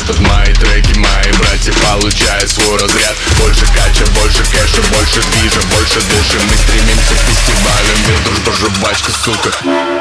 Под мои треки мои братья получают свой разряд. Больше кача, больше кэша, больше движа, больше дышим. Мы стремимся к фестивалям, ведь дружба жвачка, сука.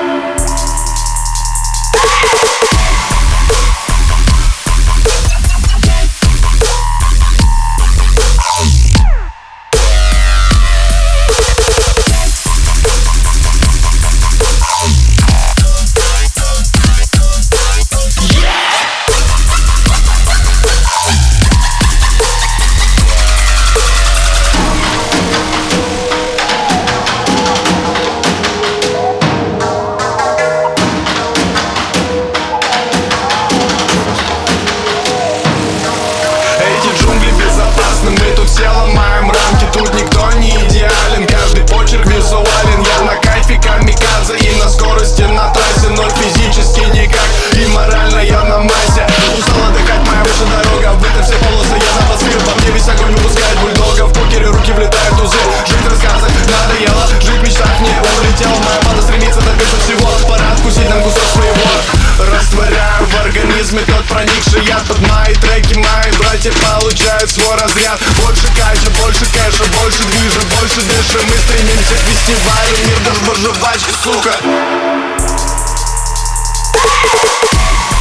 Мы тут все ломаем рамки, тут никто не идеален. Каждый почерк визуален. Я на кайфе камикадзе и на скорости на трассе, но физически никак, и морально я на массе. Устал отдыхать, моя выше дорога, вбиты все полосы, я на посыл. Во мне весь огонь выпускает бульдога, в покере руки влетают тузы. Жить в рассказах надоело, жить в мечтах не улетела. Моя банда стремится добиться всего, пора откусить нам кусок своего. Растворяю в организме тот проникший яд. Под мои треки мои братья получают свой разряд. Больше кача, больше кэша, больше движа, больше дышим. Мы стремимся к фестивалю, мир дружба жвачка, сука.